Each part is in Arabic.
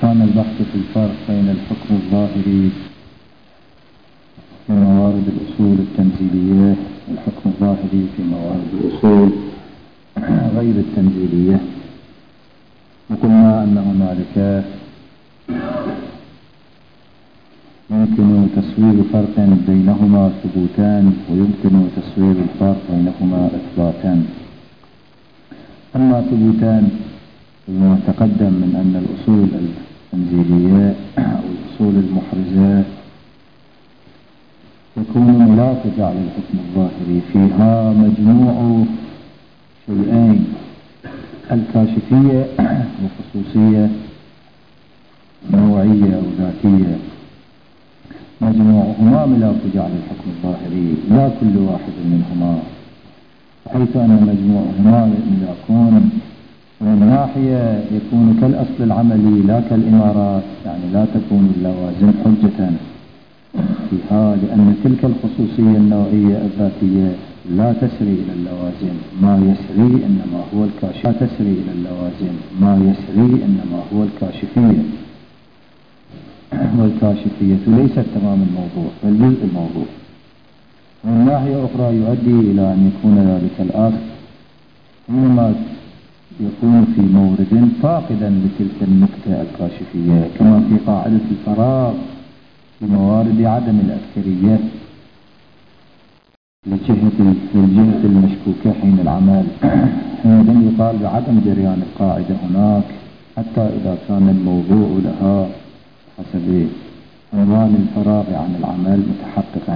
كان البحث في الفرق بين الحكم الظاهري في موارد الأصول التنزيلية والحكم الظاهري في موارد الأصول غير التنزيلية، وقلنا أن هنالك يمكن تصوير فرق بينهما ثبوتان، ويمكن تصوير الفرق بينهما إثباتان. أما ثبوتان فيما تقدم من أن الأصول التنزيلية أو الأصول المحرزة يكون ملاحظة على الحكم الظاهري فيها مجموع شيئين: الكاشفية وخصوصية نوعية أو ذاتية، مجموعهما ملاحظة على الحكم الظاهري لا كل واحد منهما، حيث أن مجموعهما يكون من ناحية يكون كالأصل العملي لا كالإمارات، يعني لا تكون اللوازم حجة فيها، لأن تلك الخصوصية النوعية الذاتية لا تسري إلى اللوازم، ما يسري إنما هو الكاشف، لا تسري إلى اللوازم، ما يسري إنما هو الكاشفية، والكاشفية ليست تمام الموضوع بل جزء الموضوع. ومن ناحية أخرى يؤدي إلى أن يكون ذلك الأصل حينما يكون في مورد فاقدا لتلك النكتة الكاشفية، كما في قاعدة الفراغ في موارد عدم الأكثرية للجهة المشكوكة حين العمل، حينئذ يقال بعدم جريان القاعدة هناك حتى إذا كان الموضوع لها حسب عنوان الفراغ عن العمل متحققا،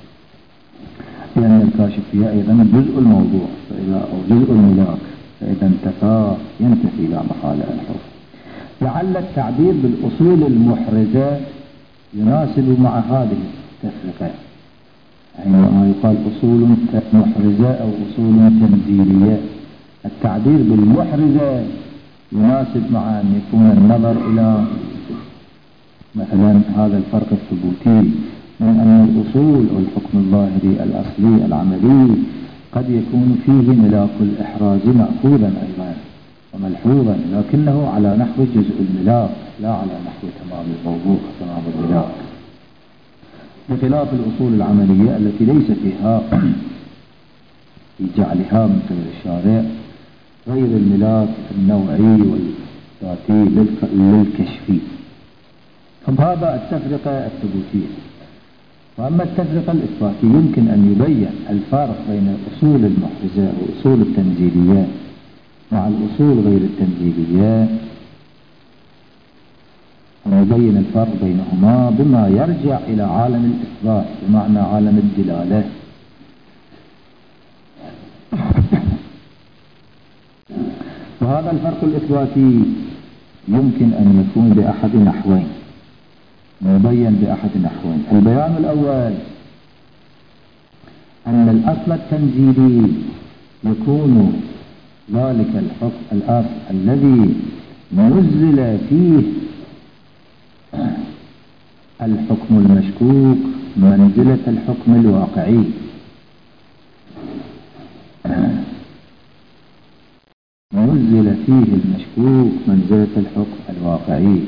لأن الكاشفية أيضا جزء الموضوع أو جزء الملاك، فإذا انتفى ينتفي لا محالة الحكم. لعل التعبير بالأصول المحرزة يناسب مع هذه التفرقة، حينما يقال أصول محرزة أو أصول تنزيلية، التعبير بالمحرزة يناسب مع أن يكون النظر إلى مثلا هذا الفرق الثبوتي من أن الأصول أو الحكم الظاهري الأصلي العملي قد يكون فيه ملاك الإحراز مأخوذا أيضا وملحوظا، لكنه على نحو جزء الملاك لا على نحو تمام الموضوع تمام الملاك، بخلاف الأصول العملية التي ليس فيها في جعلها من قبل الشارع غير الملاك النوعي والذاتي للكشفي. فهذا التفرقة الثبوتية. وأما التفرقة الإثباتية يمكن أن يبين الفارق بين الأصول المحرزة وأصول التنزيلية مع الأصول غير التنزيلية، ونبين الفرق بينهما بما يرجع إلى عالم الإثبات بمعنى عالم الدلالة. وهذا الفرق الإثباتي يمكن أن يكون بأحد نحوين، مبين بأحد نحوين. البيان الأول أن الأصل التنزيلي يكون ذلك الحكم الأصل الذي نزل فيه الحكم المشكوك منزلة الحكم الواقعي، نزل فيه المشكوك منزلة الحكم الواقعي.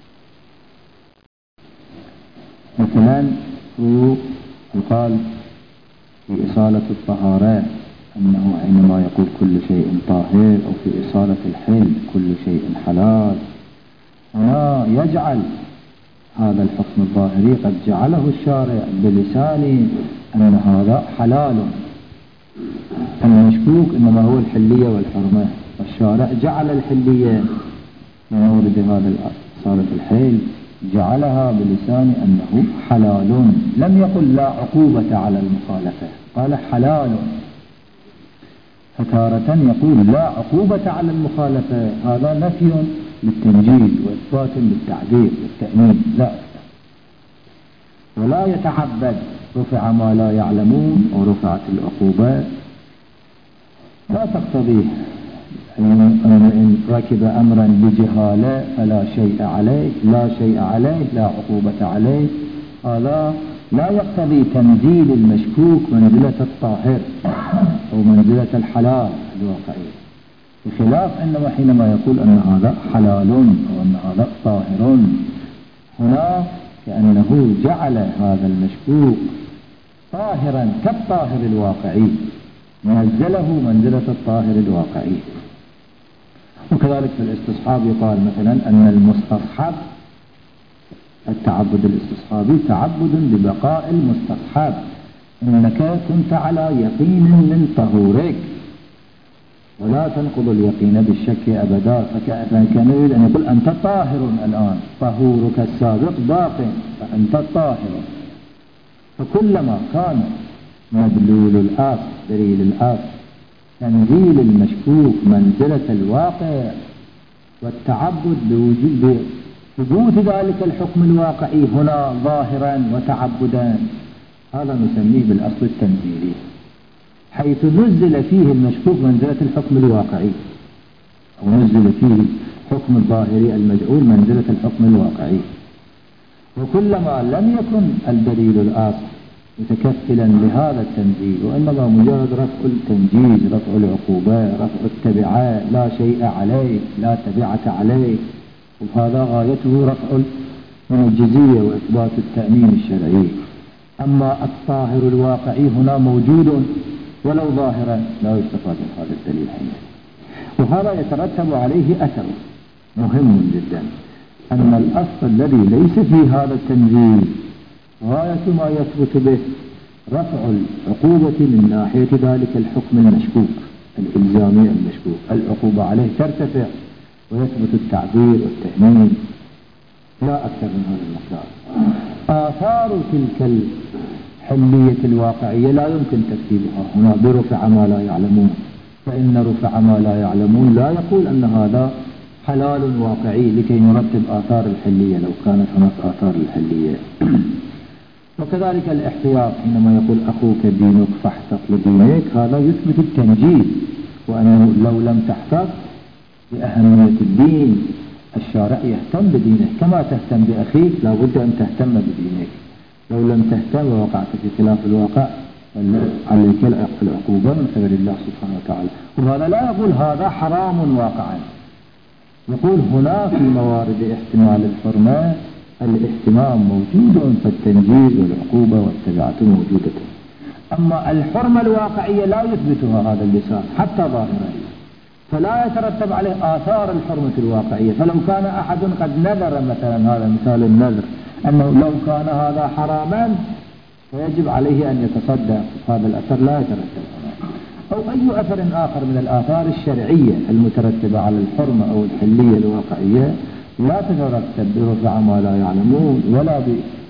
مثلا يقال في إصالة الطهارة أنه حينما يقول كل شيء طاهر، أو في إصالة الحل كل شيء حلال، هنا يجعل هذا الحكم الظاهري قد جعله الشارع بلسان أن هذا حلال، المشكوك إنما هو الحلية والحرمة، والشارع جعل الحلية من مورد هذا إصالة الحل جعلها بلسان أنه حلال، لم يقل لا عقوبة على المخالفة، قال حلال. فتارة يقول لا عقوبة على المخالفة، هذا نفي للتنجيز وإثبات للتعذير والتأمين، لا، ولا يتعبد رفع ما لا يعلمون ورفعت العقوبة، لا تقتضي إن ركب أمرا بجهالة فلا شيء عليه، لا شيء عليه لا عقوبة عليه، هذا لا يقتضي تنزيل المشكوك منزلة الطاهر أو منزلة الحلال الواقعي، بخلاف أنه حينما يقول أن هذا حلال أو أن هذا طاهر طاهر. هنا كأنه جعل هذا المشكوك طاهرا كالطاهر الواقعي، نزله منزلة الطاهر الواقعي. وكذلك في الاستصحاب يقال مثلا أن المستصحب، التعبد الاستصحابي تعبد ببقاء المستصحب، إنك كنت على يقين من طهورك ولا تنقض اليقين بالشك أبدا. فكان يريد أن يقول أنت طاهر الآن، طهورك السابق باق، فأنت طاهر. فكلما كان مدلول الأصل دليل الأصل تنزيل المشكوك منزلة الواقع والتعبد بثبوت ذلك الحكم الواقعي هنا ظاهرا وتعبدا، هذا نسميه بالأصل التنزيلي، حيث نزل فيه المشكوك منزلة الحكم الواقعي، أو نزل فيه حكم الظاهري المجعول منزلة الحكم الواقعي. وكلما لم يكن الدليل الآخر متكفلا لهذا التنزيل، وإنما مجرد رفع التنجيز، رفع العقوبة، رفع التبعات، لا شيء عليه، لا تبعة عليه، وهذا غايته رفع من الجزية وإثبات التأمين الشرعي. أما الطاهر الواقعي هنا موجود ولو ظاهرا لا يستفاد من هذا الدليل حينئذ. وهذا يترتب عليه أثر مهم جدا، أن الأصل الذي ليس في هذا التنزيل غاية ما يثبت به رفع العقوبة من ناحية ذلك الحكم المشكوك الإلزامي المشكوك، العقوبة عليه ترتفع ويثبت التعبير والتأمين، لا أكثر من هذا المقدار. آثار تلك الحلية الواقعية لا يمكن تكتيبها هنا برفع ما لا يعلمون، فإن رفع ما لا يعلمون لا يقول أن هذا حلال واقعي لكي نرتب آثار الحلية لو كانت هناك آثار الحلية. وكذلك الاحتياط حينما يقول أخوك دينك فاحتط لدينك، هذا يثبت التنجيل، وأنه لو لم تحتط بأهمية الدين الشارع يهتم بدينك كما تهتم بأخيك، لا بد أن تهتم بدينك. لو لم تهتم ووقعت في خلاف الواقع عليك العقوبة من قبل الله سبحانه وتعالى. وهذا لا يقول هذا حرام واقعا، يقول هنا في موارد احتمال الحرمة الاهتمام موجود، فالتنجيز والعقوبة والتبعة موجودة. أما الحرمة الواقعية لا يثبتها هذا اللسان حتى ظاهرا، فلا يترتب عليه آثار الحرمة الواقعية. فلو كان أحد قد نذر مثلا، هذا مثال النذر، أنه لو كان هذا حراما فيجب عليه أن يتصدق، هذا الأثر لا يترتب هنا. أو أي أثر آخر من الآثار الشرعية المترتبة على الحرمة أو الحلية الواقعية لا تترتب برفع ما لا يعلمون ولا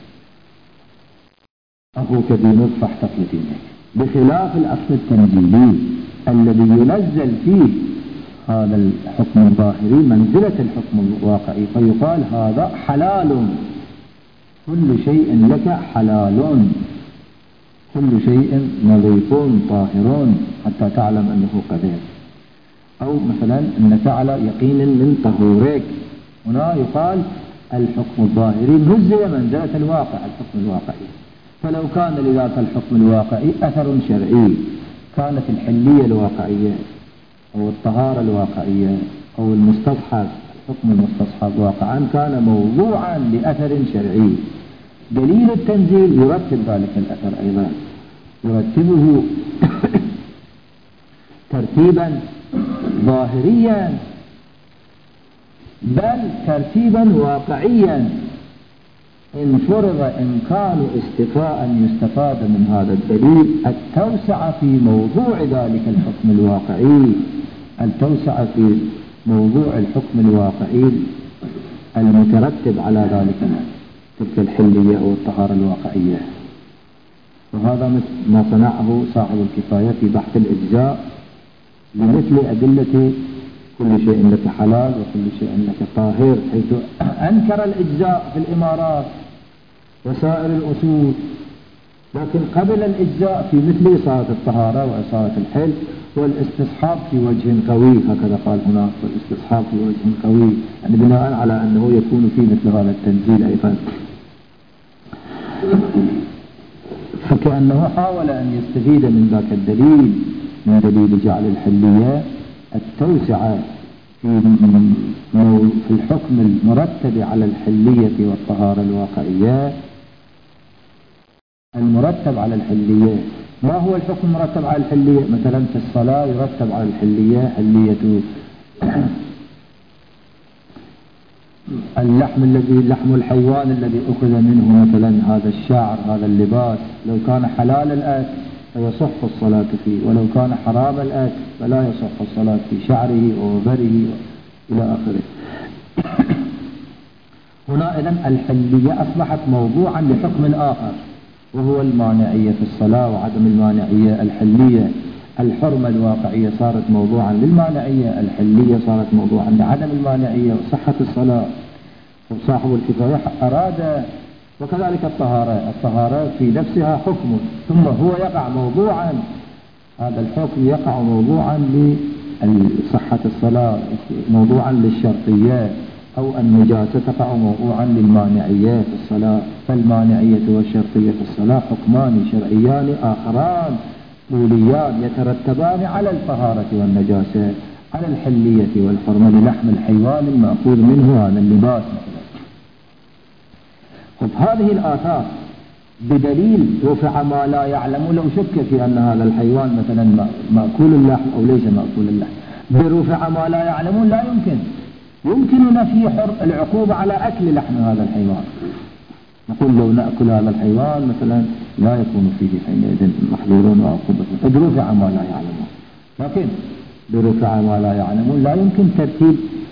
أخوك دينك فاحتط لدينك، بخلاف الأصل التنزيلي الذي ينزل فيه هذا الحكم الظاهري منزلة الحكم الواقعي، فيقال هذا حلال، كل شيء لك حلال، كل شيء نظيف طاهر حتى تعلم أنه قذر. أو مثلا أنك على يقين من طهورك، هنا يقال الحكم الظاهري نزل منزلة الواقع، الحكم الواقعي. فلو كان لذاك الحكم الواقعي أثر شرعي، كانت الحلية الواقعية أو الطهارة الواقعية أو المستصحب، الحكم المستصحب واقعا كان موضوعا لأثر شرعي، دليل التنزيل يرتب ذلك الأثر أيضا، يرتبه ترتيبا ظاهريا بل ترتيبا واقعيا، إن فرض إمكان استفاء يستفاد من هذا الدليل التوسع في موضوع ذلك الحكم الواقعي، التوسع في موضوع الحكم الواقعي المترتب على ذلك تلك الحلية أو الطهارة الواقعية. وهذا ما صنعه صاحب الكفاية في بحث الإجزاء لمثل أدلة كل شيء لك حلال وكل شيء لك طاهر، حيث أنكر الإجزاء في الإمارات وسائر الأصول، لكن قبل الإجزاء في مثل إصالة الطهارة وإصالة الحل والاستصحاب في وجه قوي، هكذا قال هنا، والاستصحاب في وجه قوي، يعني بناء على أنه يكون في مثل هذا التنزيل أيضا. فكأنه حاول أن يستفيد من ذاك الدليل، من دليل جعل الحلية التوسعة في الحكم المرتب على الحلية والطهارة الواقعية. المرتب على الحلية، ما هو الحكم المرتب على الحلية؟ مثلا في الصلاة يرتب على الحلية حلية لحم الحيوان الذي أخذ منه مثلا هذا الشعر، هذا اللباس، لو كان حلال الأكل فيصح الصلاة فيه، ولو كان حرام الأكل فلا يصح الصلاة في شعره ووبره إلى آخره. هنا إذن الحلية أصبحت موضوعا لحكم آخر، وهو المانعية في الصلاة وعدم المانعية. الحلية الحرمة الواقعية صارت موضوعا للمانعية، الحلية صارت موضوعا لعدم المانعية وصحة الصلاة. وصاحب الكفاية أراد، وكذلك الطهارة في نفسها حكم، ثم هو يقع موضوعا، هذا الحكم يقع موضوعا لصحة الصلاة، موضوعا للشرطيات، أو النجاسة تقع موضوعا للمانعية في الصلاة. فالمانعية والشرطية في الصلاة حكمان شرعيان آخران أوليان يترتبان على الطهارة والنجاسة، على الحلية والحرمة للحم الحيوان المأخوذ منه هذا اللباس مثلا. هذه الآثار بدليل رفع ما لا يعلم، لو شك في أن هذا الحيوان مثلا مأكول اللحم أو ليس مأكول اللحم، برفع ما لا يعلمون لا يمكن نفي العقوبة على أكل لحم هذا الحيوان. نقول لو نأكل هذا الحيوان مثلا لا يكون فيه حينئذ محظورون وعقوبة، برفع ما لا يعلمون. لكن برفع ما لا يعلمون لا يمكن ترتيب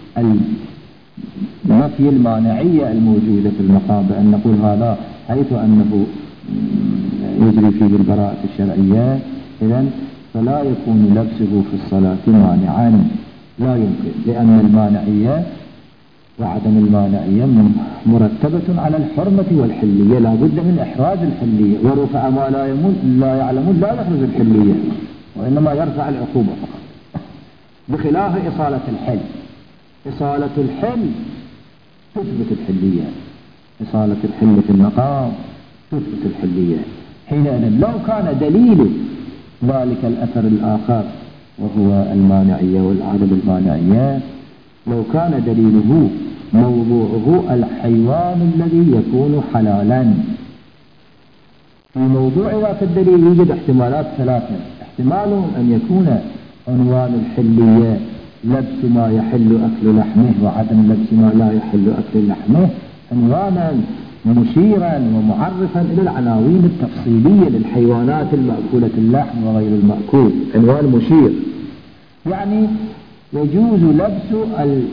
نفي المانعية الموجودة في المقام، بأن نقول هذا حيث أنه يجري فيه البراءة الشرعية إذن فلا يكون لبسه في الصلاة مانعا، لا يمكن، لأن المانعية وعدم المانعية مرتبة على الحرمة والحلية، لا بد من إحراز الحلية، ورفع ما لا يعلمون لا يحرز الحلية وإنما يرفع العقوبة فقط، بخلاف إصالة الحل. إصالة الحل تثبت الحلية، إصالة الحل في المقام تثبت الحلية. حينئذ لو كان دليل ذلك الأثر الآخر وهو المانعية والعدم المانعية، لو كان دليله موضوعه الحيوان الذي يكون حلالا، في موضوع ذات الدليل يوجد احتمالات ثلاثة. احتمال أن يكون عنوان الحلية لبس ما يحل أكل لحمه وعدم لبس ما لا يحل أكل لحمه، عنوانا مشيرا ومعرفا إلى العناوين التفصيلية للحيوانات المأكولة اللحم وغير المأكول، عنوان مشير. يعني يجوز لبس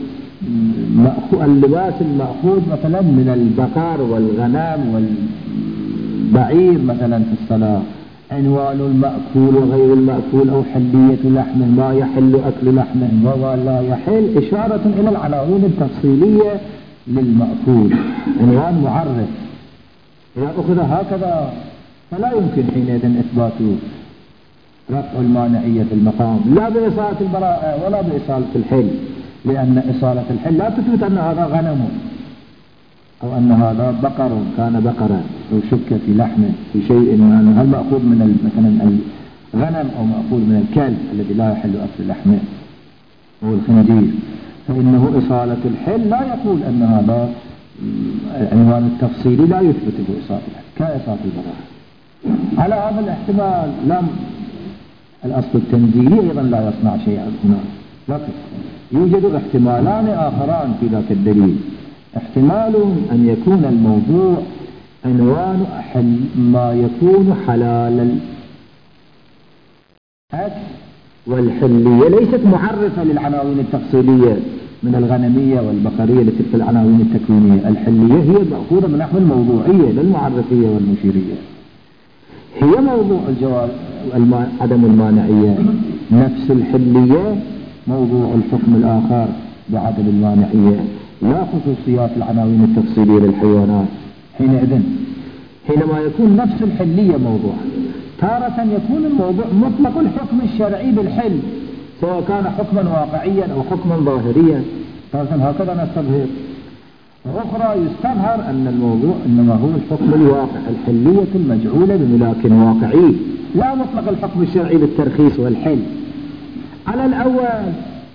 اللباس المأخوذ مثلا من البقر والغنم والبعير مثلا في الصلاة، عنوان المأكول وغير المأكول، أو حلية لحمه، ما يحل أكل لحمه وما لا يحل، إشارة إلى العناوين التفصيلية للمأكول، عنوان معرف. إذا أخذ هكذا فلا يمكن حينئذ إثبات رفع المانعية في المقام، لا بإصالة البراءة ولا بإصالة الحل، لأن إصالة الحل لا تثبت أن هذا غنم أو أن هذا بقر كان بقرا، أو شك في لحمه في شيء ما، هل مأخوذ من مثلا الغنم أو مأخوذ من الكلب الذي لا يحل أكل لحمه أو الخنزير، فإنه إصالة الحل لا يقول أن هذا العنوان التفصيلي لا يثبته إصالة الحل كإصالة البراءة. على هذا الاحتمال لم الأصل التنزيلي أيضا لا يصنع شيئا هنا، لكن يوجد احتمالان آخران في ذاك الدليل. احتمال أن يكون الموضوع عنوان ما يكون حلال الأكل، والحلية ليست معرفة للعناوين التفصيلية من الغنمية والبقرية لتلك العناوين التكوينية. الحلية هي مأخوذة من نحو الموضوعية للمعرفية والمشيرية، هي موضوع الجواز عدم المانعية. نفس الحلية موضوع الحكم الآخر بعدم المانعية، لا خصوصيات العناوين التفصيلية للحيوانات. حينما يكون نفس الحلية موضوع، تارة يكون الموضوع مطلق الحكم الشرعي بالحل، سواء كان حكما واقعيا أو حكما ظاهريا، تارة هكذا نستظهر، وأخرى يستظهر أن الموضوع إنما هو الحكم الواقع، الحلية المجعولة بملاك واقعي، لا مطلق الحكم الشرعي بالترخيص والحل. على الأول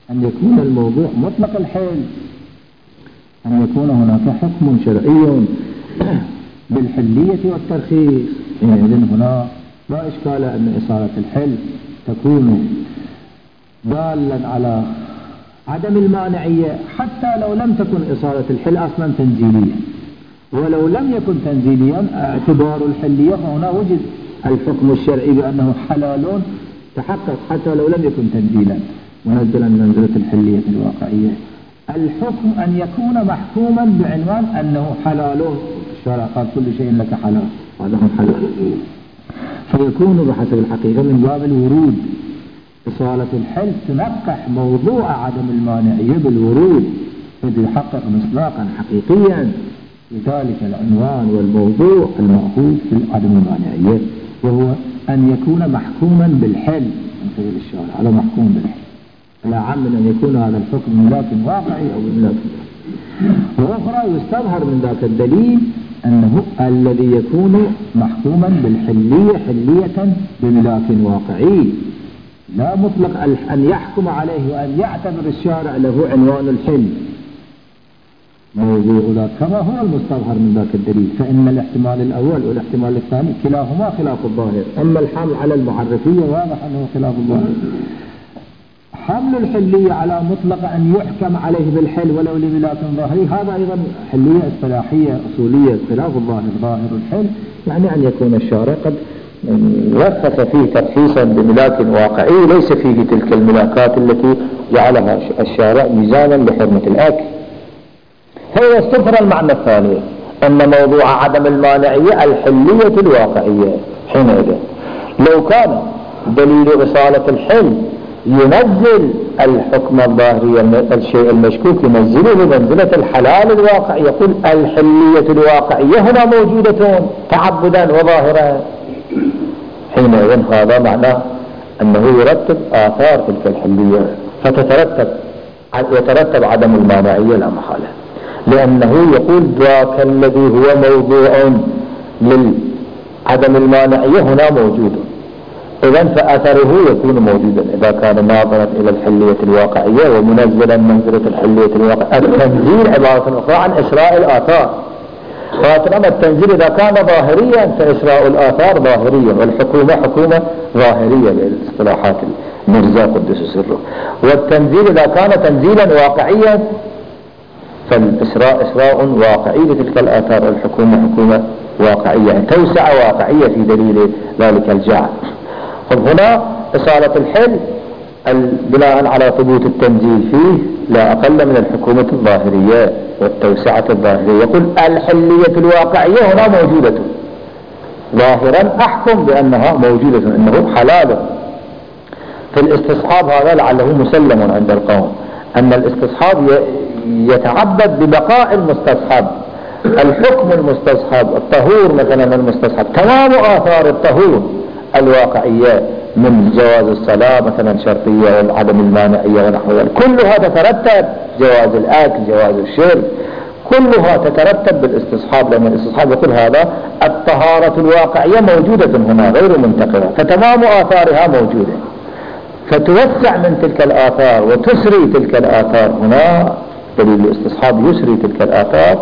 أن يكون الموضوع مطلق الحل، أن يكون هناك حكم شرعي بالحلية والترخيص. إذن هنا لا إشكال أن إصالة الحل تكون دالا على عدم المانعية، حتى لو لم تكن إصالة الحل أصلا تنزيليا، ولو لم يكن تنزيليا اعتبار الحلية فهنا وجد الحكم الشرعي بأنه حلال تحقق حتى لو لم يكن تنزيلا منزلا منزلة الحلية الواقعية. الحكم أن يكون محكوما بعنوان أنه حلال، الشرع قال كل شيء لك حلال، هذا هو حلال، فيكون بحسب الحقيقة من باب الورود. إصالة الحل تنقح موضوع عدم المانعية بالورود، إذ يحقق مصداقا حقيقيا لذلك العنوان والموضوع المأخوذ في عدم المانعية، وهو أن يكون محكوما بالحل من قبل الشارع على محكوم بالحل، لا عم من أن يكون هذا الحكم ملاك واقعي أو ملاك. وأخرى يستظهر من ذاك الدليل أنه الذي يكون محكوما بالحلية حلية بملاك واقعي، لا مطلق أن يحكم عليه وأن يعتبر الشارع له عنوان الحل موضوع ذاك، كما هو المستظهر من ذاك الدليل. فإن الاحتمال الأول والاحتمال الثاني كلاهما خلاف الظاهر، أما الحمل على المعرفية واضح أنه خلاف الظاهر. حمل الحلية على مطلق أن يحكم عليه بالحل ولو لملاك ظاهري، هذا أيضا حلية اصطلاحية أصولية خلاف الظاهر. ظاهر الحل يعني أن يكون الشارع قد رخص فيه ترخيصا بملاك واقعي ليس فيه تلك الملاكات التي جعلها الشارع ميزانا لحرمة الأكل. هو يستظهر المعنى الثاني أن موضوع عدم المانعية الحلية الواقعية. حينئذ لو كان دليل إصالة الحل ينزل الحكم الظاهري الشيء المشكوك ينزله بمنزلة الحلال الواقعي، يقول الحلية الواقعية هنا موجودة تعبدا وظاهرا، حينئذ هذا معناه أنه يرتب آثار تلك الحلية، يترتب عدم المانعية لا محالة، لأنه يقول ذاك الذي هو موضوع لعدم المانعية هنا موجود، إذن فأثره يكون موجودا إذا كان ناظرا إلى الحلية الواقعية ومنزلا منزلة الحلية الواقعية. التنزيل عبارة أخرى عن إسراء الآثار، وأطلما التنزيل إذا كان ظاهريا فإسراء الآثار ظاهريا، والحكومة حكومة ظاهرية للاصطلاحات المرزا قدس سره. والتنزيل إذا كان تنزيلا واقعيا فالإسراء إسراء واقعي لتلك الآثار، والحكومة حكومة واقعية، يعني توسع واقعية في دليل ذلك الجعل. هنا إصالة الحل بناء على ثبوت التنزيل فيه لا أقل من الحكومة الظاهرية والتوسعة الظاهرية. يقول الحلية الواقعية هنا موجودة ظاهرا، أحكم بأنها موجودة أنه حلال. في الاستصحاب هذا لعله مسلم عند القوم أن الاستصحاب يتعبد ببقاء المستصحب، الحكم المستصحب، الطهور مثلا المستصحب، تمام آثار الطهور الواقعية من جواز الصلاة مثلا شرطية وعدم المانعية ونحو ذلك، كلها تترتب جواز الأكل جواز الشرب، كلها تترتب بالاستصحاب، لأن الاستصحاب يقول هذا الطهارة الواقعية موجودة هنا غير منتقلة، فتمام آثارها موجودة، فتوسع من تلك الآثار وتسري تلك الآثار. هنا دليل الاستصحاب يسري تلك الآثار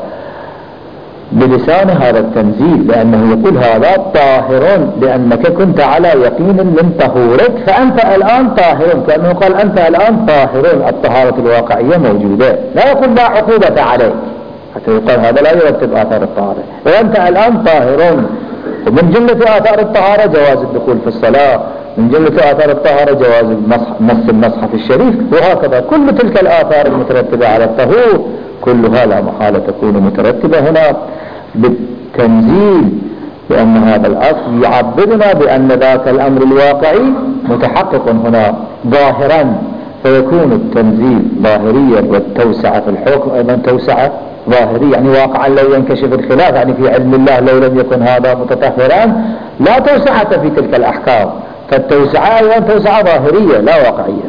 بلسان هذا التنزيل، لأنه يقول هذا طاهر لأنك كنت على يقين من طهورك فأنت الآن طاهر، كأنه قال أنت الآن طاهر، الطهارة الواقعية موجودة، لا يقول لا عقوبة عليك، حتى يقال هذا لا يرتب آثار الطهارة، وأنت الآن طاهر. ومن جملة آثار الطهارة جواز الدخول في الصلاة، من جملة آثار الطهارة جواز مس المصحف الشريف، وهكذا كل تلك الآثار المترتبة على الطهور كلها لا محالة تكون مترتبة هنا بالتنزيل، لأن هذا الأصل يعبدنا بأن ذاك الأمر الواقعي متحقق هنا ظاهرا، فيكون التنزيل ظاهريا والتوسعة في الحكم أيضا توسعة ظاهرية، يعني واقعا لو ينكشف الخلاف، يعني في علم الله لو لم يكن هذا متطهرا لا توسعة في تلك الأحكام، فالتوسعة أيضا توسعة ظاهرية لا واقعية.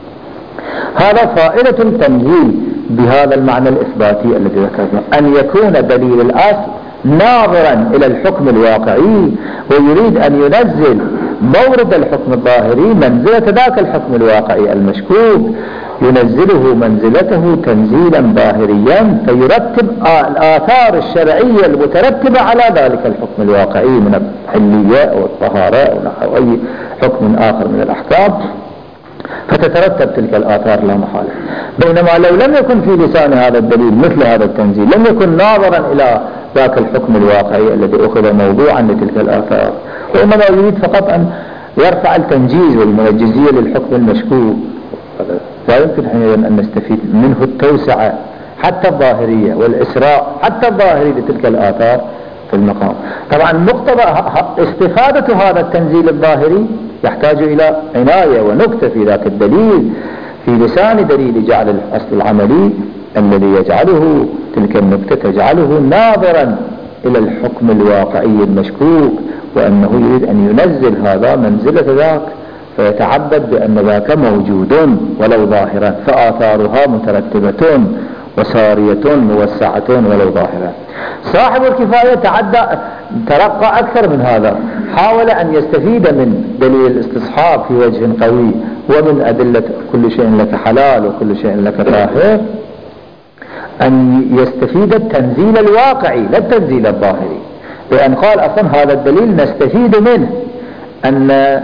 هذا فائدة التنزيل بهذا المعنى الإثباتي الذي ذكرنا، أن يكون دليل الأصل ناظرا إلى الحكم الواقعي ويريد أن ينزل مورد الحكم الظاهري منزلة ذاك الحكم الواقعي المشكوك، ينزله منزلته تنزيلا ظاهريا، فيرتب الآثار الشرعية المترتبة على ذلك الحكم الواقعي من الحلية أو الطهارة أو نحو أي حكم آخر من الأحكام، فتترتب تلك الآثار لا محالة. بينما لو لم يكن في لسان هذا الدليل مثل هذا التنزيل، لم يكن ناظرا إلى ذاك الحكم الواقعي الذي أخذ موضوعا لتلك الآثار، وإنما يريد فقط أن يرفع التنجيز والمنجزية للحكم المشكوك، لا يمكن حينئذ أن نستفيد منه التوسعة حتى الظاهرية والإسراء حتى الظاهري لتلك الآثار في المقام. طبعا مقتضى استفادة هذا التنزيل الظاهري يحتاج إلى عناية ونكتة في ذاك الدليل، في لسان دليل جعل الأصل العملي الذي يجعله تلك النكتة تجعله ناظرا إلى الحكم الواقعي المشكوك، وأنه يريد أن ينزل هذا منزلة ذاك، فيتعبد بأن ذاك موجود ولو ظاهرا، فآثارها مترتبة وسارية موسعة ولو ظاهرة. صاحب الكفاية ترقى أكثر من هذا، حاول أن يستفيد من دليل الاستصحاب في وجه قوي، ومن أدلة كل شيء لك حلال وكل شيء لك طاهر، أن يستفيد التنزيل الواقعي لا التنزيل الظاهري، لأن قال أصلا هذا الدليل نستفيد منه أن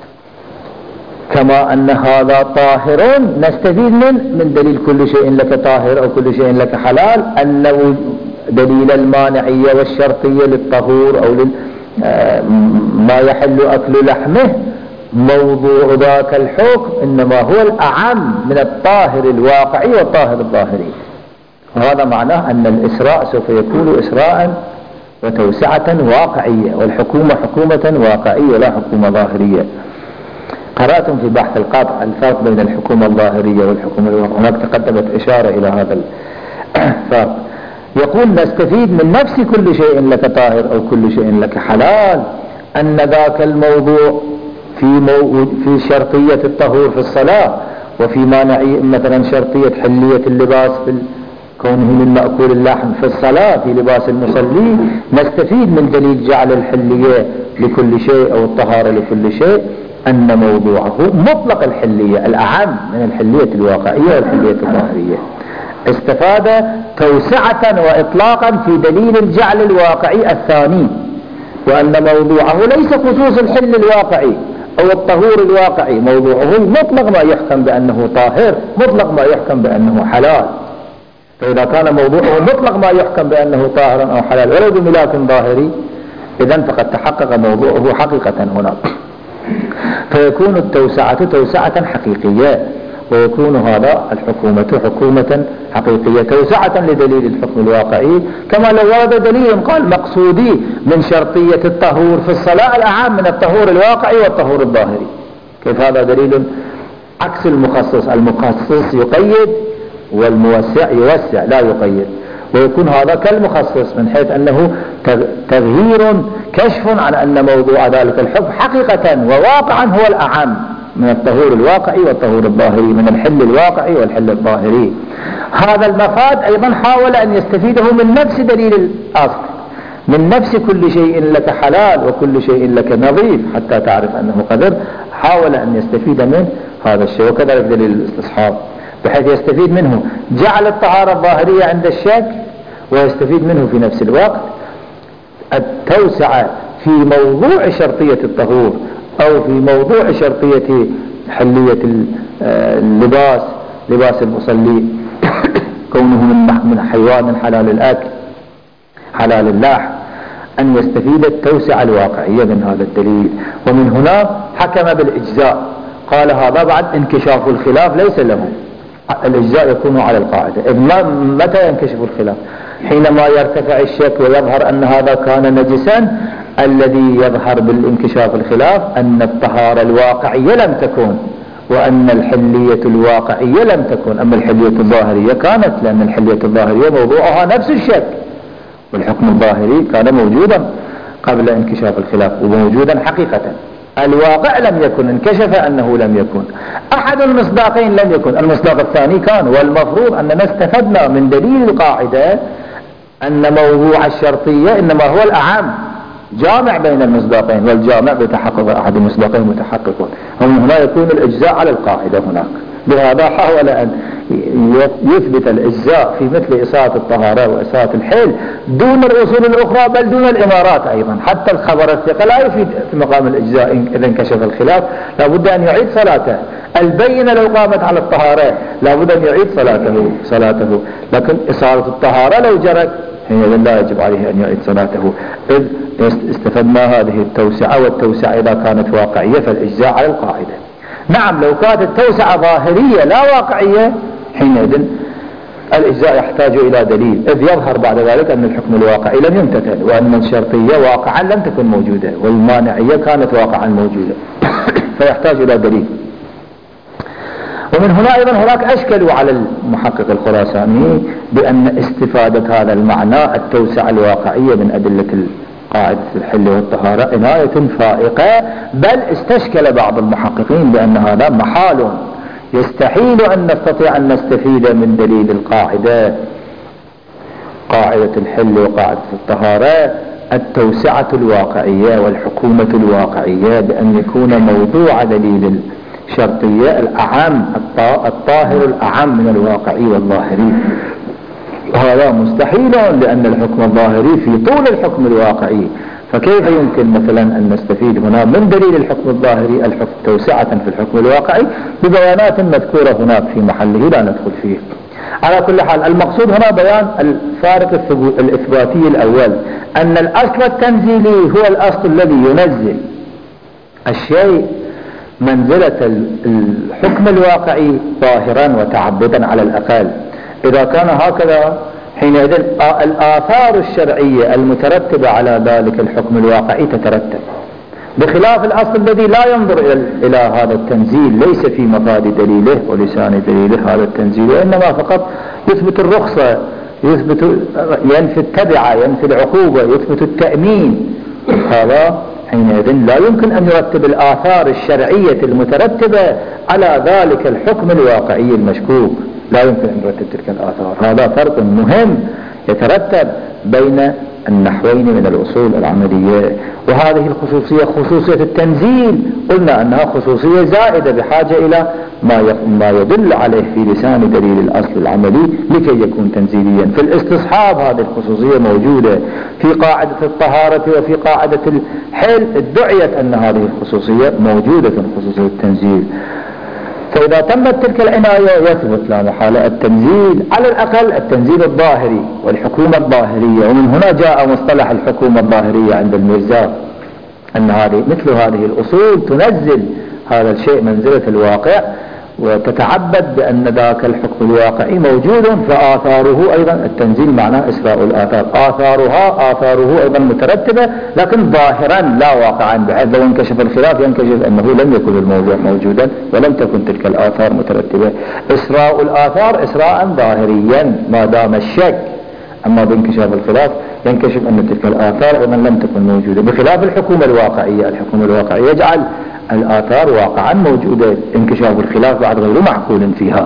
كما أن هذا طاهر نستفيد من دليل كل شيء لك طاهر أو كل شيء لك حلال أنه دليل المانعية والشرطية للطهور أو ما يحل أكل لحمه، موضوع ذاك الحكم إنما هو الأعم من الطاهر الواقعي والطاهر الظاهري. وهذا معناه أن الإسراء سوف يكون إسراء وتوسعة واقعية، والحكومة حكومة واقعية لا حكومة ظاهرية. قرأتم في بحث القاطع الفرق بين الحكومة الظاهرية والحكومة الواقعية، هناك تقدمت إشارة إلى هذا الفرق. يقول نستفيد من نفس كل شيء لك طاهر أو كل شيء لك حلال أن ذاك الموضوع في شرطية الطهور في الصلاة، وفي مانعية مثلا شرطية حلية اللباس في كونه من مأكول اللحم في الصلاة في لباس المصلي. نستفيد من دليل جعل الحلية لكل شيء أو الطهارة لكل شيء أن موضوعه مطلق الحلية الأعم من الحلية الواقعية والحلية الظاهرية. استفاد توسعة وإطلاقا في دليل الجعل الواقعي الثاني، وأن موضوعه ليس خصوص الحل الواقعي أو الطهور الواقعي، موضوعه مطلق ما يحكم بأنه طاهر، مطلق ما يحكم بأنه حلال. فإذا كان موضوعه مطلق ما يحكم بأنه طاهر أو حلال ولو بملاك ظاهري، إذن فقد تحقق موضوعه حقيقة هناك، فيكون التوسعة توسعة حقيقية، ويكون هذا الحكومة حكومة حقيقية توسعة لدليل الحكم الواقعي، كما لو ورد دليل قال مقصودي من شرطية الطهور في الصلاة الأعم من الطهور الواقعي والطهور الظاهري. كيف هذا دليل عكس المخصص؟ المخصص يقيد والموسع يوسع لا يقيد، ويكون هذا كالمخصص من حيث أنه تغيير كشف عن أن موضوع ذلك الحكم حقيقة وواقعا هو الأعم من الطهور الواقعي والطهور الظاهري، من الحل الواقعي والحل الظاهري. هذا المفاد أيضا حاول أن يستفيده من نفس دليل الأصل، من نفس كل شيء لك حلال وكل شيء لك نظيف حتى تعرف أنه قدر، حاول أن يستفيد من هذا الشيء. وكذلك دليل الاستصحاب بحيث يستفيد منه جعل الطهارة الظاهرية عند الشك، ويستفيد منه في نفس الوقت التوسعة في موضوع شرطية الطهور أو في موضوع شرطية حلية اللباس، لباس المصلي كونه من حيوان حلال الأكل حلال اللحم، أن يستفيد التوسعة الواقعية من هذا الدليل. ومن هنا حكم بالإجزاء، قال هذا بعد انكشاف الخلاف ليس له، الإجزاء يكون على القاعدة. متى ينكشف الخلاف؟ حينما يرتفع الشك ويظهر أن هذا كان نجسا. الذي يظهر بالانكشاف الخلاف أن الطهارة الواقعية لم تكن، وأن الحلية الواقعية لم تكن، أما الحلية الظاهرية كانت، لأن الحلية الظاهرية موضوعها نفس الشك، والحكم الظاهري كان موجودا قبل انكشاف الخلاف وموجودا حقيقة. الواقع لم يكن، انكشف أنه لم يكن، أحد المصداقين لم يكن، المصداق الثاني كان. والمفروض أننا استفدنا من دليل القاعدة أن موضوع الشرطية إنما هو الأعم جامع بين المصداقين، والجامع بتحقق أحد المصداقين متحقق، ومن هنا يكون الإجزاء على القاعدة هناك. بهذا حاول أن يثبت الإجزاء في مثل إساءة الطهارة وإساءة الحيل دون الأصول الأخرى، بل دون الإمارات أيضا. حتى الخبر الثقة لا يفيد في مقام الإجزاء إذا انكشف الخلاف، لابد أن يعيد صلاته. البينة لو قامت على الطهارة لابد أن يعيد صلاته، لكن إصالة الطهارة لو جرت حينئذ لا يجب عليه أن يعيد صلاته. إذ استفدنا هذه التوسعة، والتوسعة إذا كانت واقعية فالإجزاء على القاعدة. نعم لو كانت التوسعة ظاهرية لا واقعية حينئذ الإجزاء يحتاج إلى دليل، إذ يظهر بعد ذلك أن الحكم الواقعي لم يمتثل، وأن الشرطية واقعا لم تكن موجودة، والمانعية كانت واقعا موجودة فيحتاج إلى دليل. ومن هنا أيضا هناك أشكلوا على المحقق الخراساني بأن استفادة هذا المعنى التوسعة الواقعية من أدلة قاعدة الحل والطهارة عناية فائقة، بل استشكل بعض المحققين بأن هذا محال، يستحيل أن نستطيع أن نستفيد من دليل القاعدة، قاعدة الحل وقاعدة الطهارة، التوسعة الواقعية والحكومة الواقعية، بأن يكون موضوع دليل الشرطية الأعم الطاهر الأعم من الواقعي والظاهري. هذا مستحيل لأن الحكم الظاهري في طول الحكم الواقعي، فكيف يمكن مثلا أن نستفيد هنا من دليل الحكم الظاهري الحكم توسعة في الحكم الواقعي ببيانات مذكورة هناك في محله لا ندخل فيه. على كل حال المقصود هنا بيان الفارق الإثباتي الأول، أن الأصل التنزيلي هو الأصل الذي ينزل الشيء منزلة الحكم الواقعي ظاهرا وتعبدا على الأقل. إذا كان هكذا حينئذ الآثار الشرعية المترتبة على ذلك الحكم الواقعي تترتب، بخلاف الأصل الذي لا ينظر إلى هذا التنزيل، ليس في مفاد دليله ولسان دليله هذا التنزيل، وإنما فقط يثبت الرخصة، ينفي التبعة، ينفي العقوبة، يثبت التأمين. هذا حينئذ لا يمكن أن يرتب الآثار الشرعية المترتبة على ذلك الحكم الواقعي المشكوك، لا يمكن أن يرتب تلك الآثار. هذا فرق مهم يترتب بين النحوين من الأصول العملية. وهذه الخصوصية خصوصية التنزيل قلنا أنها خصوصية زائدة بحاجة إلى ما يدل عليه في لسان دليل الأصل العملي لكي يكون تنزيليا. في الاستصحاب هذه الخصوصية موجودة، في قاعدة الطهارة وفي قاعدة الحل ادعيت أن هذه الخصوصية موجودة في خصوصية التنزيل. فإذا تمت تلك العناية يثبت لا محالة التنزيل، على الأقل التنزيل الظاهري والحكومة الظاهرية. ومن هنا جاء مصطلح الحكومة الظاهرية عند الميرزا، أن مثل هذه الأصول تنزل هذا الشيء منزلة الواقع، وتتعبد بأن ذاك الحكم الواقعي موجود، فآثاره أيضا التنزيل معناه إسراء الآثار، آثاره أيضا مترتبة لكن ظاهرا لا واقعا، بحيث لو انكشف الخلاف ينكشف أنه لم يكن الموضوع موجودا ولم تكن تلك الآثار مترتبة. إسراء الآثار إسراء ظاهريا ما دام الشك، أما بانكشاف الخلاف ينكشف أن تلك الآثار أيضا لم تكن موجودة، بخلاف الحكومة الواقعية. الحكومة الواقعية يجعل الآثار واقعا موجودة، انكشاف الخلاف بعد غير معقول فيها.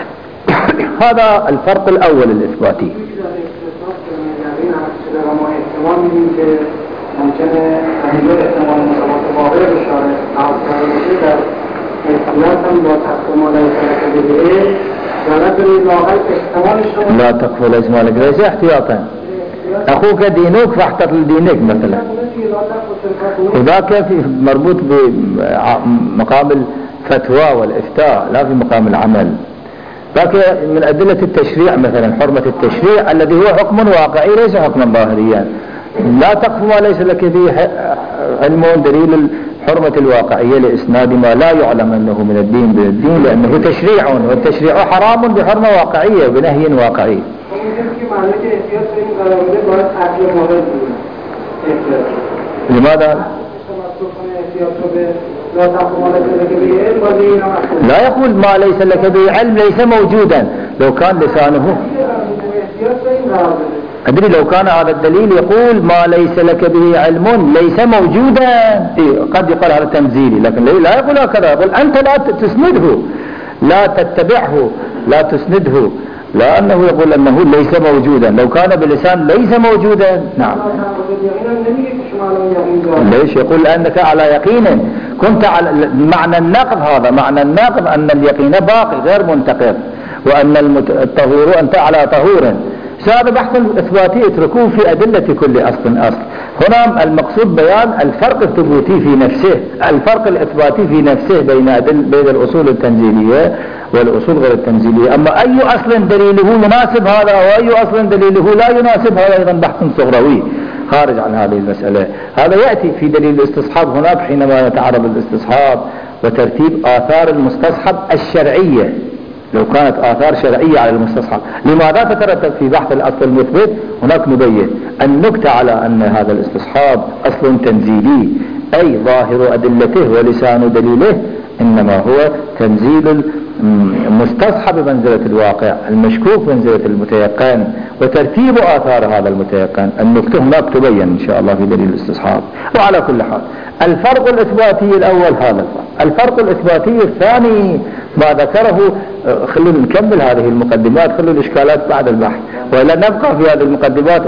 هذا الفرق الأول الإثباتي. لا تقف ليس مالك ليس احتياطا، أخوك دينك فاحتط لدينك مثلا، وذاك في مربوط بمقام الفتوى والإفتاء لا في مقام العمل. ذاك من أدلة التشريع مثلا حرمة التشريع الذي هو حكم واقعي ليس حكما ظاهريا. لا تقف ما ليس لك فيه علم، دليل الحرمة الواقعية لإسناد ما لا يعلم أنه من الدين بالدين، لأنه تشريع، والتشريع حرام بحرمة واقعية بنهي واقعي. لماذا؟ لا يقول ما ليس لك به علم ليس موجودا، لو كان لسانه أدري لو كان هذا الدليل يقول ما ليس لك به علم ليس موجودا، قد يقال هذا تنزيلي، لكن لا يقول هكذا، يقول أنت لا تسنده، لا تتبعه، لا تسنده، لأنه يقول أنه ليس موجودا. لو كان بلسان ليس موجودا نعم ليش يقول لأنك على يقين كنت على معنى النقض. هذا معنى النقض أن اليقين باقي غير منتقض، وأن الطهور أنت على طهور. هذا بحث الإثباتي اتركوه في أدلة كل أصل. هنا المقصود بيان الفرق الثبوتي في نفسه، الفرق الإثباتي في نفسه بين الأصول التنزيلية والأصول غير التنزيلية. أما أي أصل دليله يناسب هذا وأي أصل دليله لا يناسب هذا أيضا بحث صغروي خارج عن هذه المسألة. هذا يأتي في دليل الاستصحاب هناك حينما يتعرض الاستصحاب وترتيب آثار المستصحب الشرعية. لو كانت آثار شرعية على المستصحب لماذا تترتب في بحث الأصل المثبت؟ هناك نبين النكتة على أن هذا الاستصحاب أصل تنزيلي، أي ظاهر أدلته ولسان دليله إنما هو تنزيل مستصحب بمنزلة الواقع، المشكوك بمنزلة المتيقن، وترتيب آثار هذا المتيقن. النكتة هناك تبين إن شاء الله في دليل الاستصحاب. وعلى كل حال الفرق الإثباتي الأول هذا الفرق الإثباتي الثاني ما ذكره. خلونا نكمل هذه المقدمات، خلوا الإشكالات بعد البحث، ولا نبقى في هذه المقدمات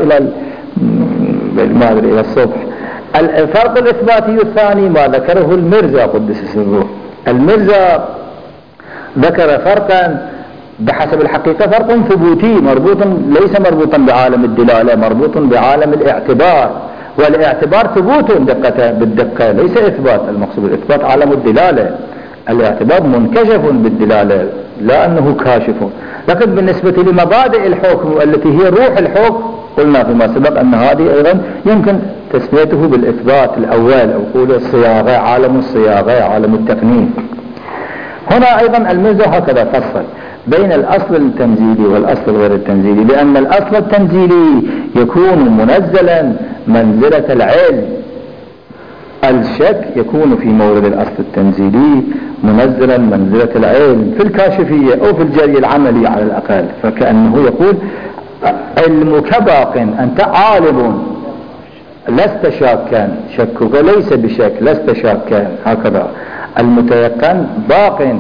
إلى الصبح. الفرق الإثباتي الثاني ما ذكره المرزا قدس سره. المرزا ذكر فرقا بحسب الحقيقة فرق ثبوتي مربوط، ليس مربوطا بعالم الدلالة، مربوط بعالم الاعتبار، والاعتبار ثبوت بالدقة ليس إثبات. المقصود الإثبات عالم الدلالة، الاعتبار منكشف بالدلالة لا أنه كاشف. لكن بالنسبة لمبادئ الحكم التي هي روح الحكم قلنا فيما سبق أن هذه أيضا يمكن تسميته بالإثبات الأول أو قول الصياغة، عالم الصياغة، عالم التقنين. هنا أيضا المرزا هكذا فصل بين الأصل التنزيلي والأصل غير التنزيلي، لأن الأصل التنزيلي يكون منزلا منزلة العلم، الشك يكون في مورد الأصل التنزيلي منزلا منزلة العلم في الكاشفية أو في الجري العملي على الأقل. فكأنه يقول علمك باق، أنت عالم لست شاكا، شكك ليس بشك، لست شاكا. هكذا المتيقن باق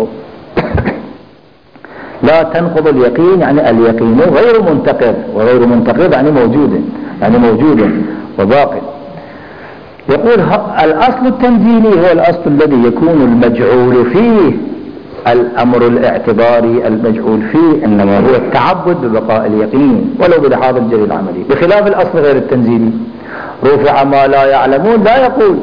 لا تنقض اليقين، يعني اليقين غير منتقض، وغير منتقض يعني موجود وباق. يقول الأصل التنزيلي هو الأصل الذي يكون المجعول فيه الأمر الاعتباري، المجعول فيه إنما هو التعبد ببقاء اليقين ولو بلحاظ الجري العملي، بخلاف الأصل غير التنزيلي. رفع ما لا يعلمون لا يقول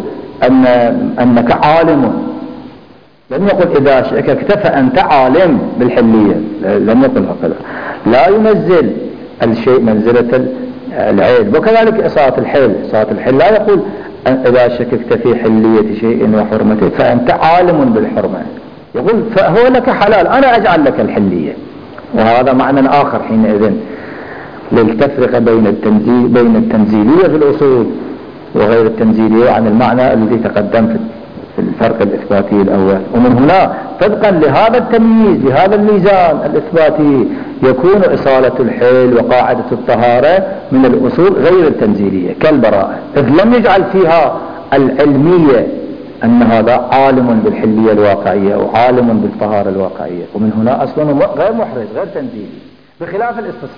أنك عالم، لم يقل إذا شككت فأنت عالم بالحلية، لم يقل هكذا. لا ينزل الشيء منزلة العلم. وكذلك إصاءة الحل لا يقول إذا شككت في حلية شيء وحرمته فأنت عالم بالحرمة، يقول فهو لك حلال، أنا أجعل لك الحلية. وهذا معنى آخر حينئذ للتفرقة بين التنزيلية في الأصول وغير التنزيلية عن المعنى الذي تقدم في الفرق الإثباتي الأول. ومن هنا طبقا لهذا التمييز، لهذا الميزان الإثباتي، يكون إصالة الحل وقاعدة الطهارة من الأصول غير التنزيلية كالبراءة، إذ لم يجعل فيها العلمية أن هذا عالم بالحلية الواقعية أو عالم بالطهارة الواقعية. ومن هنا أصلا غير محرز غير تنزيلي، بخلاف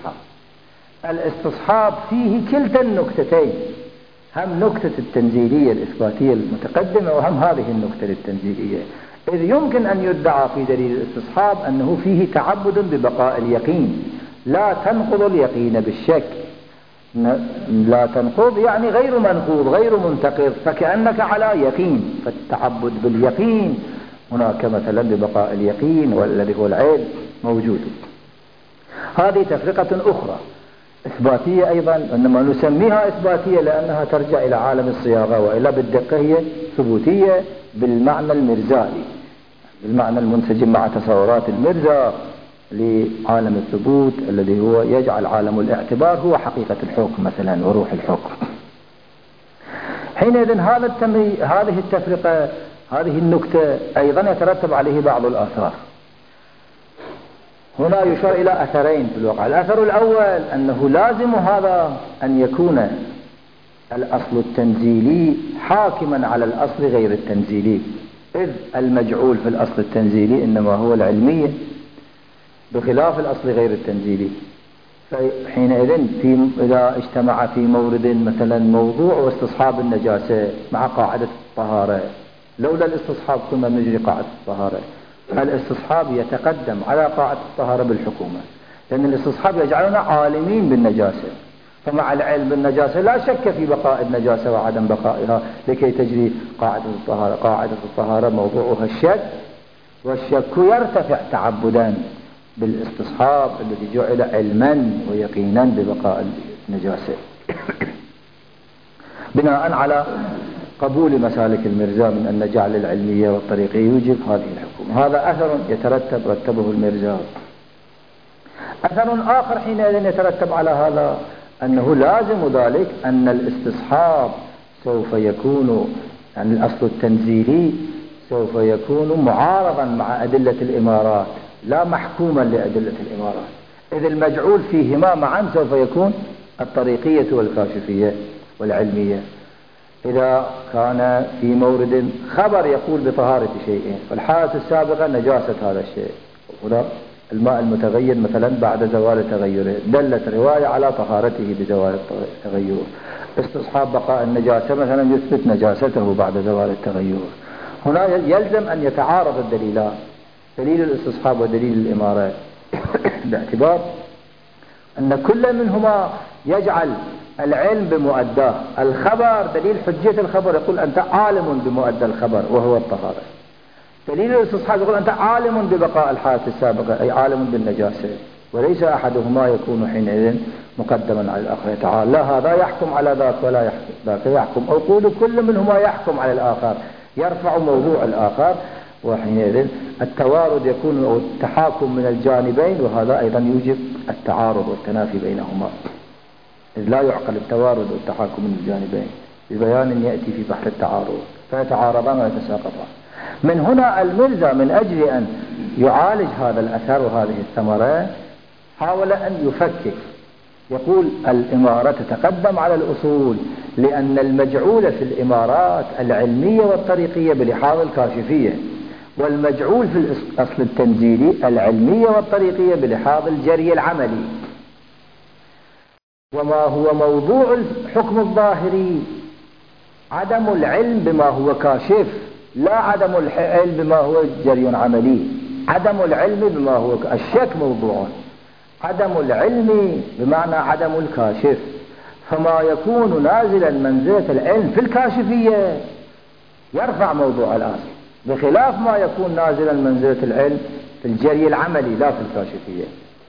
الاستصحاب فيه كلتا النكتتين، هم نكتة التنزيلية الإثباتية المتقدمة وهم هذه النكتة التنزيلية. إذ يمكن أن يدعى في دليل الاستصحاب أنه فيه تعبد ببقاء اليقين، لا تنقض اليقين بالشك، لا تنقض يعني غير منقوض غير منتقض، فكأنك على يقين، فالتعبد باليقين هناك مثلا ببقاء اليقين والذي هو العلم موجود. هذه تفرقة أخرى إثباتية أيضا، إنما نسميها إثباتية لأنها ترجع إلى عالم الصياغة، وإلا بالدقة هي ثبوتية بالمعنى المرزائي، بالمعنى المنسجم مع تصورات المرزا لعالم الثبوت الذي هو يجعل عالم الاعتبار هو حقيقة الحكم مثلا وروح الحكم. حينئذ هذه التفرقة، هذه النكتة أيضا يترتب عليه بعض الآثار. هنا يشار إلى أثرين في الواقع. الأثر الأول أنه لازم هذا أن يكون الأصل التنزيلي حاكما على الأصل غير التنزيلي، إذ المجعول في الأصل التنزيلي إنما هو العلمية بخلاف الأصل غير التنزيلي. حينئذ إذا اجتمع في مورد مثلا موضوع واستصحاب النجاسة مع قاعدة الطهارة، لولا الاستصحاب كنا نجري قاعدة الطهارة. الاستصحاب يتقدم على قاعدة الطهارة بالحكومة، لأن الاستصحاب يجعلنا عالمين بالنجاسة، فمع العلم بالنجاسة لا شك في بقاء النجاسة وعدم بقائها لكي تجري قاعدة الطهارة. قاعدة الطهارة موضوعها الشك، والشك يرتفع تعبدا بالاستصحاب الذي جعل علما ويقينا ببقاء النجاسة. بناء على قبول مسالك المرزا من أن جعل العلمية والطريقية يوجب هذه الحكومة. هذا أثر رتبه المرزا. أثر آخر حينئذ يترتب على هذا أنه لازم ذلك أن الاستصحاب سوف يكون، يعني الأصل التنزيلي سوف يكون معارضا مع أدلة الإمارات لا محكوما لأدلة الإمارات، إذ المجعول فيهما معا سوف يكون الطريقية والكاشفية والعلمية. إذا كان في مورد خبر يقول بطهارة شيء، فالحالة السابقة نجاسة هذا الشيء، هنا الماء المتغير مثلا بعد زوال تغيره، دلت رواية على طهارته بزوال التغير. استصحاب بقاء النجاسة مثلا يثبت نجاسته بعد زوال التغير. هنا يلزم أن يتعارض الدليلان، دليل الاستصحاب ودليل الإمارة، باعتبار أن كل منهما يجعل العلم بمؤداه. الخبر دليل حجية الخبر يقول أنت عالم بمؤدى الخبر وهو الطهارة. دليل الاستصحاب يقول أنت عالم ببقاء الحالة السابقة أي عالم بالنجاسة، وليس أحدهما يكون حينئذ مقدما على الآخر. تعالى لا هذا يحكم على ذاك ولا يحكم ذاك يحكم، أو قول كل منهما يحكم على الآخر يرفع موضوع الآخر، وحينئذ التوارد يكون أو التحاكم من الجانبين، وهذا أيضا يوجب التعارض والتنافي بينهما، إذ لا يعقل التوارد والتحاكم من الجانبين ببيان يأتي في بحر التعارض فيتعارضان ويتساقطان. من هنا المرزا من أجل أن يعالج هذا الأثر وهذه الثمرة حاول أن يفكك، يقول الإمارة تتقدم على الأصول لأن المجعول في الإمارات العلمية والطريقية بلحاظ الكاشفية، والمجعول في الأصل التنزيلي العلمية والطريقية بلحاظ الجري العملي. وما هو موضوع الحكم الظاهري عدم العلم بما هو كاشف، لا عدم العلم بما هو جري عملي. عدم العلم بما هو الشك موضوع، عدم العلم بمعنى عدم الكاشف، فما يكون نازلا منزلة العلم في الكاشفية يرفع موضوع الأصل، بخلاف ما يكون نازلا منزلة العلم في الجري العملي لا في الكاشفية.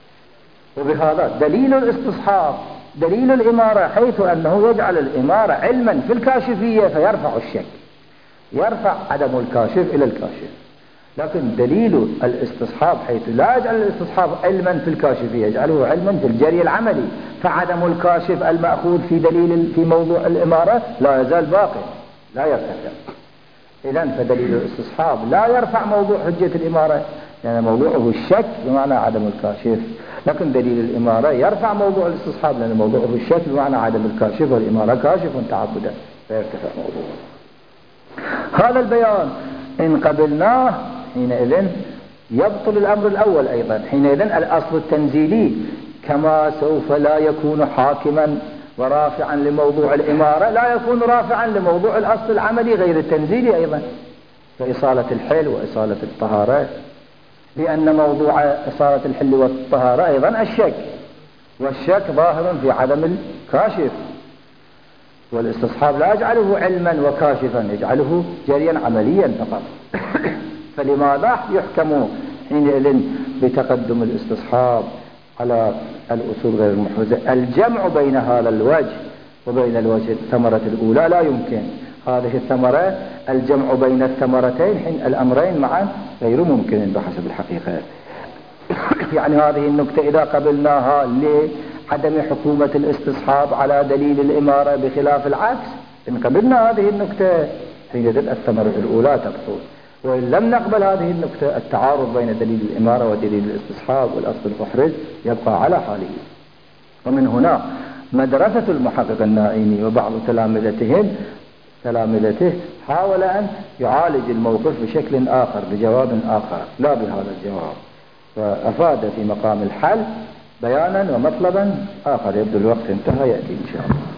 وبهذا دليل الاستصحاب دليل الإمارة، حيث أنه يجعل الإمارة علما في الكاشفية فيرفع الشك، يرفع عدم الكاشف إلى الكاشف. لكن دليل الاستصحاب حيث لا يجعل الاستصحاب علما في الكاشفية يجعله علما في الجري العملي، فعدم الكاشف المأخوذ في موضوع الإمارة لا يزال باقي لا يرتفع. إذن فدليل الاستصحاب لا يرفع موضوع حجة الإمارة، يعني موضوعه الشك بمعنى عدم الكاشف، لكن دليل الإمارة يرفع موضوع الاستصحاب لأن موضوعه الشك بمعنى عدم الكاشف، والإمارة كاشف تعبدا فيرتفع موضوعه. هذا البيان إن قبلناه حينئذ يبطل الأمر الأول أيضا. حينئذ الأصل التنزيلي كما سوف لا يكون حاكما ورافعا لموضوع الإمارة لا يكون رافعا لموضوع الأصل العملي غير التنزيلي أيضا، فإصالة الحل وإصالة الطهارة، لأن موضوع إصالة الحل والطهارة أيضا الشك، والشك ظاهر في عدم الكاشف، والاستصحاب لا يجعله علما وكاشفا يجعله جريا عمليا فقط. فلماذا يحكم حينئذ بتقدم الاستصحاب على الأصول غير المحوزة؟ الجمع بين هذا الوجه وبين الوجه الثمرة الأولى لا يمكن. هذه الثمرة الجمع بين الثمرتين حين الأمرين معا غير ممكن بحسب الحقيقة. يعني هذه النكتة إذا قبلناها لعدم حكومة الاستصحاب على دليل الإمارة بخلاف العكس، إن قبلنا هذه النكتة حينئذ الثمرة الأولى تبطل. وإن لم نقبل هذه النكتة التعارض بين دليل الإمارة ودليل الاستصحاب والأصل المحرز يبقى على حاله. ومن هنا مدرسة المحقق النائمي وبعض تلامذته حاول أن يعالج الموقف بشكل آخر بجواب آخر لا بهذا الجواب، فأفاد في مقام الحل بيانا ومطلبا آخر. يبدو الوقت انتهى، يأتي إن شاء الله.